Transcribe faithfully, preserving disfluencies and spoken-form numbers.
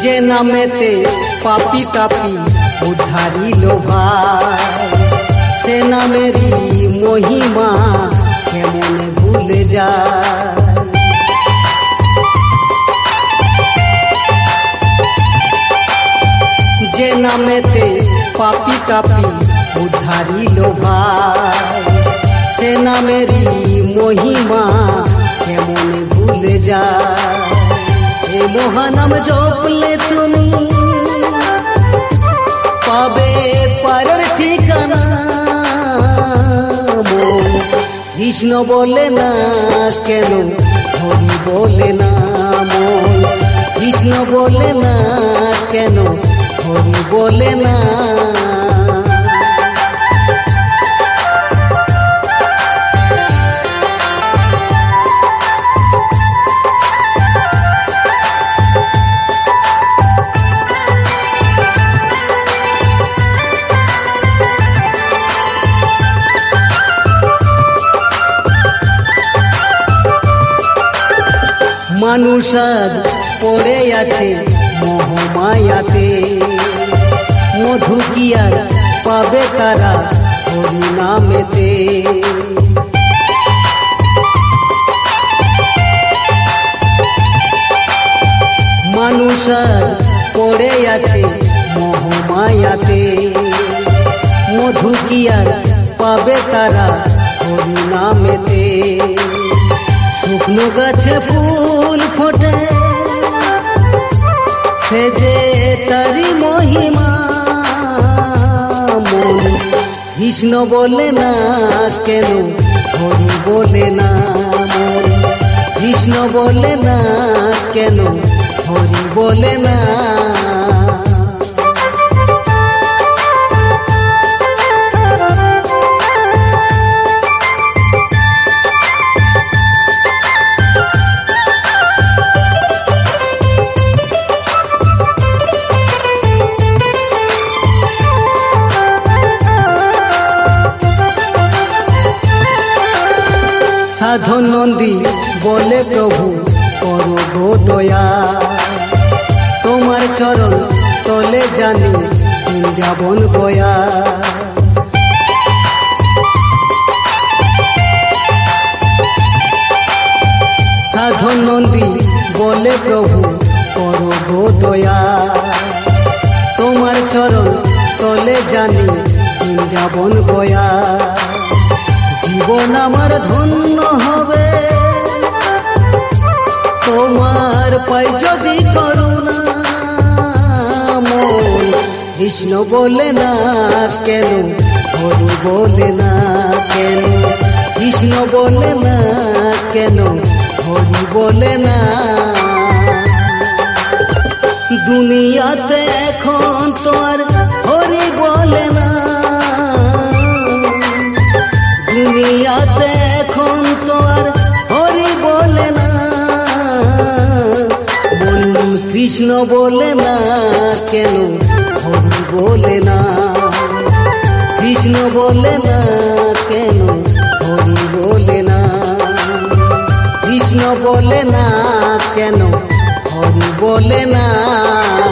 যে নামেতে পাপি তাপি উদ্ধারিল ভাই, সে নামেরই মহিমা কেমনে ভুলে যায়। যে নামেতে পাপি তাপি উদ্ধারিল ভাই, সে নামেরই মহিমা কেমনে ভুলে যায়। এ মহানাম জপলে তুমি পাবে পারের ঠিকানা। কৃষ্ণ বলে না কেন হরি বলে না মন, কৃষ্ণ বলে না কেন হরি বলে না। মানুষ আজ পড়ে আছে মোহমায়াতে, মধু কি আর পাবে তারা হরি নামেতে। মানুষ আজ পড়ে আছে মোহমায়াতে, মধু কি আর পাবে তারা হরি নামেতে। শুকনো গাছে ফুল ফোটে সে যে তারি মহিমা। মন কৃষ্ণ বলে না কেন হরি বলে না মন, কৃষ্ণ বলে না কেন হরি বলে না। সাধন নন্দী বলে প্রভু করো গো দয়া, তোমার চরণ তলে জানি বৃন্দাবন গয়া। সাধন নন্দী বলে প্রভু করো গো দয়া, তোমার চরণ তলে জানি বৃন্দাবন গয়া। জীবন আমার ধন্য হবে তোমার পাই যদি করুণা। মন কৃষ্ণ বলে না কেন হরি বলে না কেন, কৃষ্ণ বলে না কেন হরি বলে না। দুনিয়াতে এখন তো আর হরি বলে না, দুনিয়াতে এখন তো আর হরি বলে না। বন্ধু কৃষ্ণ বলে না কেন হরি বলে না, কৃষ্ণ বলে না কেন হরি বলে না, কৃষ্ণ বলে না কেন হরি বলে না।